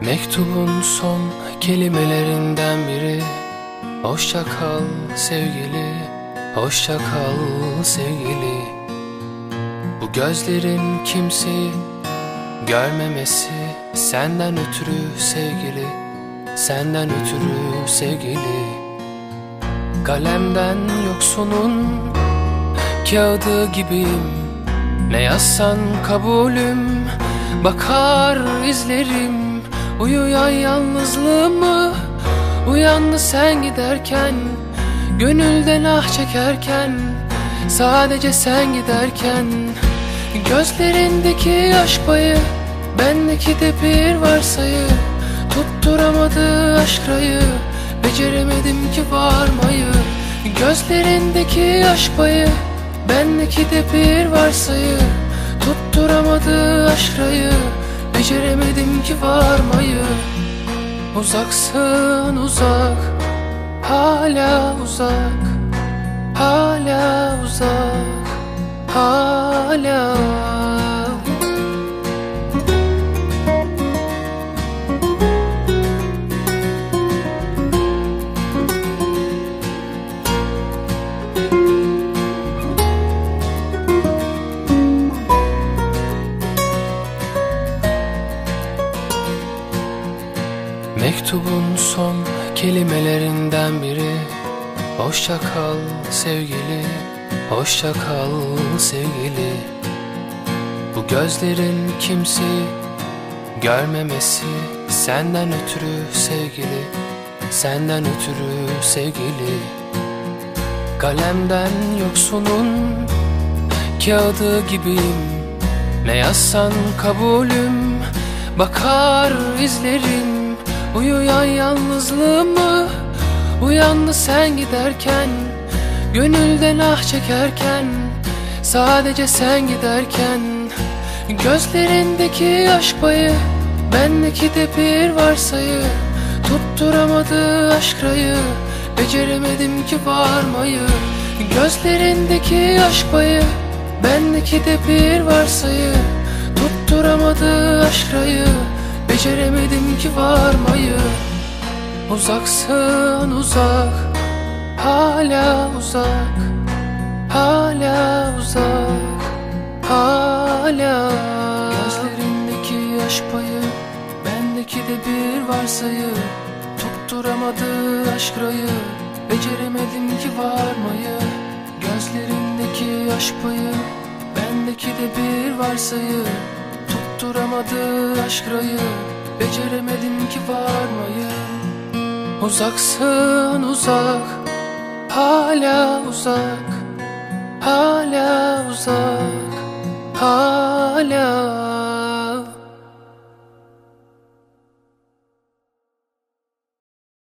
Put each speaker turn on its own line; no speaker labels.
Mektubun son kelimelerinden biri: hoşça kal sevgili, hoşça kal sevgili. Bu gözlerin kimseyi görmemesi senden ötürü sevgili, senden ötürü sevgili. Kalemden yoksunun kağıdı gibiyim, ne yazsan kabulüm, bakar izlerim. Uyuyan yalnızlığımı uyandı sen giderken, gönülden ah çekerken, sadece sen giderken. Gözlerindeki aşk payı, bendeki de bir varsayı, tutturamadı aşk rayı, beceremedim ki varmayı. Gözlerindeki aşk payı, bendeki de bir varsayı, tutturamadı aşk rayı, beceremedim ki varmayı. Uzaksın uzak, hala uzak, hala uzak, hala. Mektubun son kelimelerinden biri: hoşça kal sevgili, hoşça kal sevgili. Bu gözlerin kimseyi görmemesi senden ötürü sevgili, senden ötürü sevgili. Kalemden yoksunun kağıdı gibiyim, ne yazsan kabulüm, bakar izlerim. Uyuyan yalnızlığımı uyandı sen giderken, gönülden ah çekerken, sadece sen giderken. Gözlerindeki aşk payı, bendeki de bir varsayı, tutturamadı aşk rayı, beceremedim ki varmayı. Gözlerindeki aşk payı, bendeki de bir varsayı, tutturamadı aşk rayı, beceremedim ki varmayı. Uzaksın uzak, hala uzak, hala uzak, hala. Gözlerindeki aşk payı, bendeki de bir varsayı, tutturamadı aşk rayı, beceremedim ki varmayı. Gözlerindeki aşk payı, bendeki de bir varsayı, tutturamadı aşk rayı, beceremedim ki varmayı. Uzaksın uzak, hala uzak, hala uzak, hala.